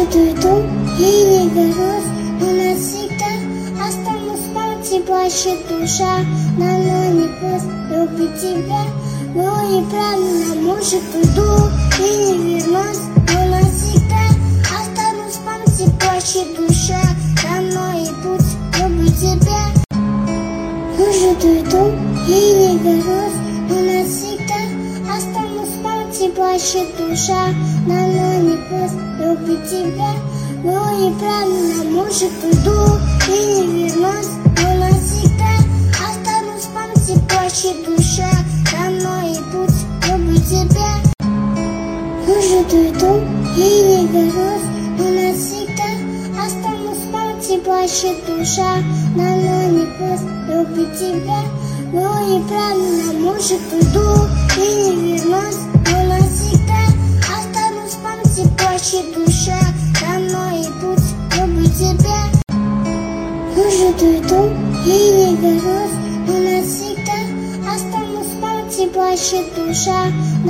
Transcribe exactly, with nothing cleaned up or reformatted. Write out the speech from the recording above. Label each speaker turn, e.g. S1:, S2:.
S1: уйду и не вернусь, но навсегда останусь в памяти, плачет душа. Давно не просто любить тебя, но неправильно, может, уйду и не вернусь, но навсегда останусь в памяти, плачет душа. Давно и путь люблю тебя. Может, уйду и не вернусь, но навсегда останусь в памяти, плачет душа. Давно не просто любить тебя, но неправильно, может, уйду и не вернусь, но навсегда останусь в памяти, плачет душа. Давно и путь люблю тебя. Может, уйду и не вернусь, но навсегда останусь в памяти, плачет душа. Давно не просто любить тебя, но неправильно, может, уйду и не вернусь, но навсегда останусь в памяти, плачет душа. Давно и путь люблю тебя. Может, уйду и не вернусь, но навсегда останусь в памяти, плачет душа.